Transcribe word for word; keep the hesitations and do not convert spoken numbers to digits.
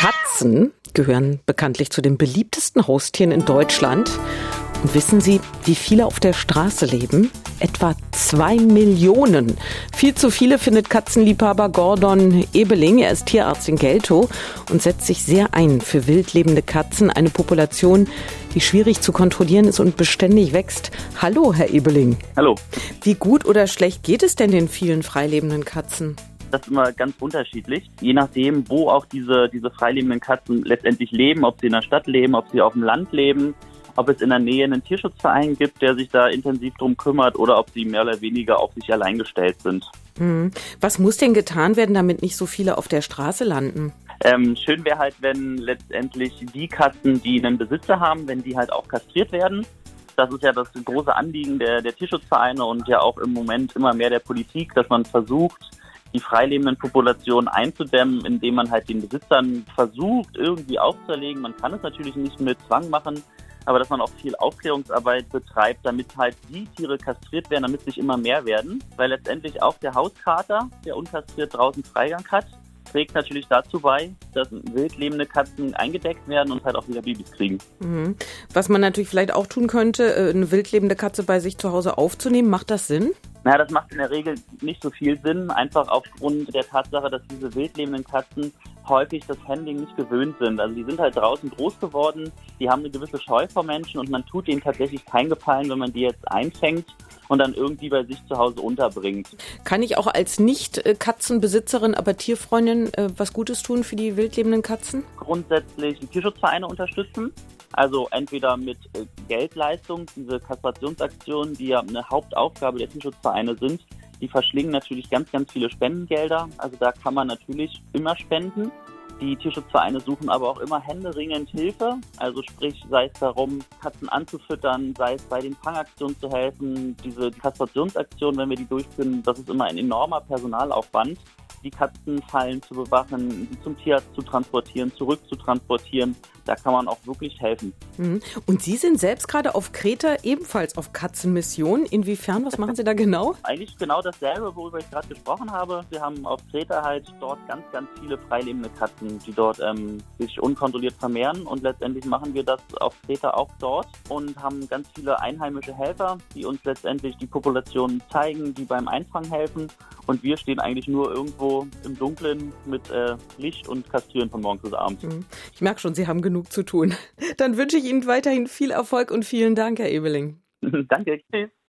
Katzen gehören bekanntlich zu den beliebtesten Haustieren in Deutschland. Und wissen Sie, wie viele auf der Straße leben? Etwa zwei Millionen. Viel zu viele findet Katzenliebhaber Gordon Ebeling. Er ist Tierarzt in Geltow und setzt sich sehr ein für wild lebende Katzen. Eine Population, die schwierig zu kontrollieren ist und beständig wächst. Hallo, Herr Ebeling. Hallo. Wie gut oder schlecht geht es denn den vielen freilebenden Katzen? Das ist immer ganz unterschiedlich, je nachdem, wo auch diese, diese freilebenden Katzen letztendlich leben, ob sie in der Stadt leben, ob sie auf dem Land leben, ob es in der Nähe einen Tierschutzverein gibt, der sich da intensiv drum kümmert oder ob sie mehr oder weniger auf sich allein gestellt sind. Hm. Was muss denn getan werden, damit nicht so viele auf der Straße landen? Ähm, schön wäre halt, wenn letztendlich die Katzen, die einen Besitzer haben, wenn die halt auch kastriert werden. Das ist ja das große Anliegen der, der Tierschutzvereine und ja auch im Moment immer mehr der Politik, dass man versucht, die freilebenden Populationen einzudämmen, indem man halt den Besitzern versucht, irgendwie aufzuerlegen. Man kann es natürlich nicht mit Zwang machen, aber dass man auch viel Aufklärungsarbeit betreibt, damit halt die Tiere kastriert werden, damit sich immer mehr werden. Weil letztendlich auch der Hauskater, der unkastriert draußen Freigang hat, trägt natürlich dazu bei, dass wild lebende Katzen eingedeckt werden und halt auch wieder Babys kriegen. Mhm. Was man natürlich vielleicht auch tun könnte, eine wild lebende Katze bei sich zu Hause aufzunehmen, macht das Sinn? Naja, das macht in der Regel nicht so viel Sinn, einfach aufgrund der Tatsache, dass diese wild lebenden Katzen häufig das Handling nicht gewöhnt sind. Also die sind halt draußen groß geworden, die haben eine gewisse Scheu vor Menschen und man tut ihnen tatsächlich keinen Gefallen, wenn man die jetzt einfängt und dann irgendwie bei sich zu Hause unterbringt. Kann ich auch als Nicht-Katzenbesitzerin, aber Tierfreundin was Gutes tun für die wild lebenden Katzen? Grundsätzlich die Tierschutzvereine unterstützen. Also entweder mit Geldleistung, diese Kastrationsaktionen, die ja eine Hauptaufgabe der Tierschutzvereine sind, die verschlingen natürlich ganz, ganz viele Spendengelder. Also da kann man natürlich immer spenden. Die Tierschutzvereine suchen aber auch immer händeringend Hilfe. Also sprich, sei es darum, Katzen anzufüttern, sei es bei den Fangaktionen zu helfen. Diese Kastrationsaktionen, wenn wir die durchführen, das ist immer ein enormer Personalaufwand. Die Katzenfallen zu bewachen, die zum Tierarzt zu transportieren, zurück zu transportieren, da kann man auch wirklich helfen. Und Sie sind selbst gerade auf Kreta ebenfalls auf Katzenmission. Inwiefern? Was machen Sie da genau? Eigentlich genau dasselbe, worüber ich gerade gesprochen habe. Wir haben auf Kreta halt dort ganz, ganz viele freilebende Katzen, die dort ähm, sich unkontrolliert vermehren. Und letztendlich machen wir das auf Kreta auch dort und haben ganz viele einheimische Helfer, die uns letztendlich die Population zeigen, die beim Einfangen helfen. Und wir stehen eigentlich nur irgendwo im Dunkeln mit äh, Licht und kastrieren von morgens bis abends. Ich merke schon, Sie haben genug zu tun. Dann wünsche ich Ihnen weiterhin viel Erfolg und vielen Dank, Herr Ebeling. Danke, tschüss.